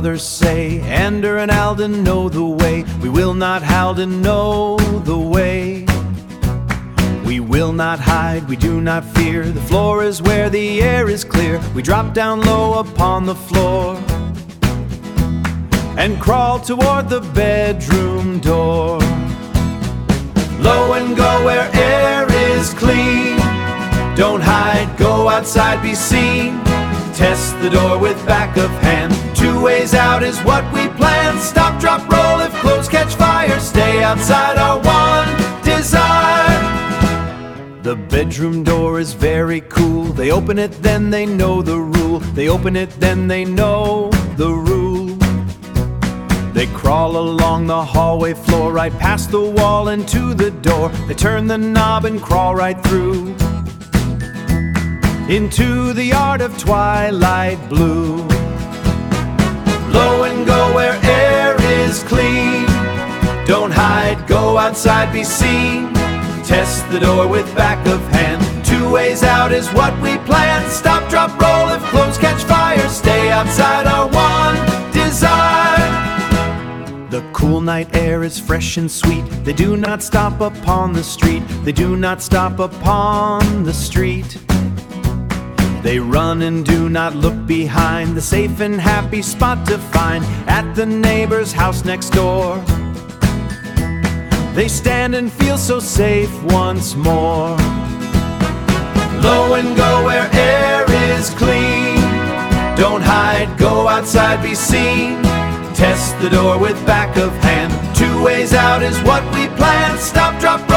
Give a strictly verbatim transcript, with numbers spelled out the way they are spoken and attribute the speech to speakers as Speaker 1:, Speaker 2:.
Speaker 1: brothers say, Ender and Alden know the way. We will not Halden know the way. We will not hide, we do not fear. The floor is where the air is clear. We drop down low upon the floor and crawl toward the bedroom door. Low and go where air is clean. Don't hide, go outside, be seen. Test the door with back of hand. Two ways out is what we plan. Stop, drop, roll if clothes catch fire. Stay outside, our one desire. The bedroom door is very cool. They open it, then they know the rule. They open it, then they know the rule. They crawl along the hallway floor, right past the wall and to the door. They turn the knob and crawl right through into the yard of twilight blue. Low and go where air is clean. Don't hide, go outside, be seen. Test the door with back of hand. Two ways out is what we plan. Stop, drop, roll if clothes catch fire. Stay outside, our one desire. The cool night air is fresh and sweet. They do not stop upon the street. They do not stop upon the street. They run and do not look behind. The safe and happy spot to find at the neighbor's house next door. They stand and feel so safe once more. Low and go where air is clean. Don't hide, go outside, be seen. Test the door with back of hand. Two ways out is what we plan. Stop, drop,